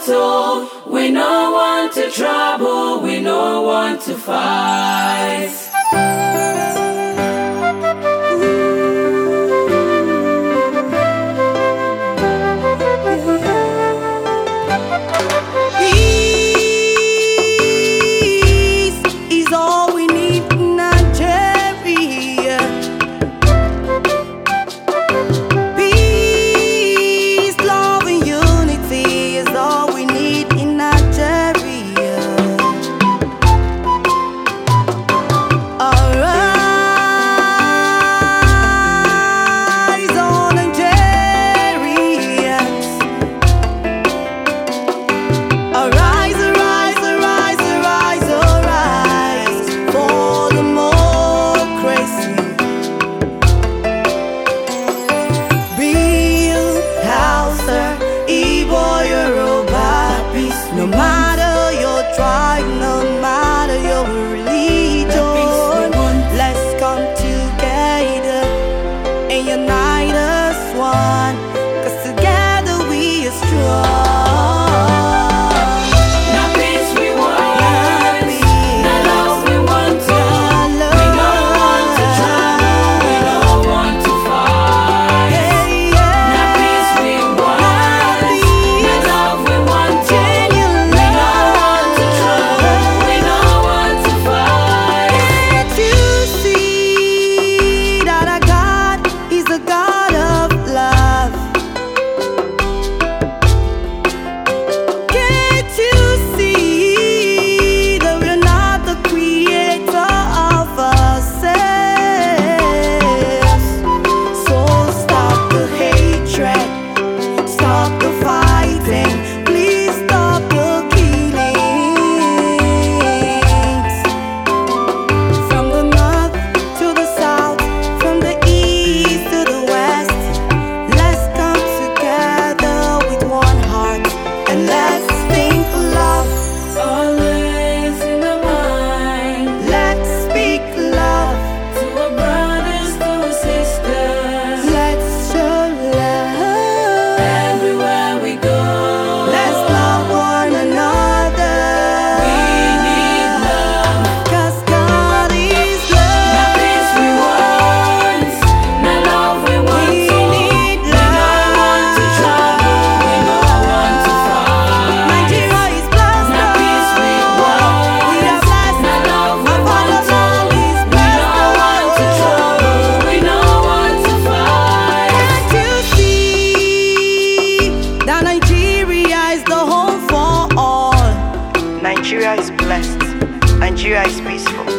battle, we no want to trouble, we no want to fight. No matter your tribe, no matter your religion, let's come together and unite as one, 'cause together we are strong. Now peace we want, now love we want to. We don't want to trouble, we don't want to fight. Now peace we want, now love we want to. Nigeria is blessed. Nigeria is peaceful.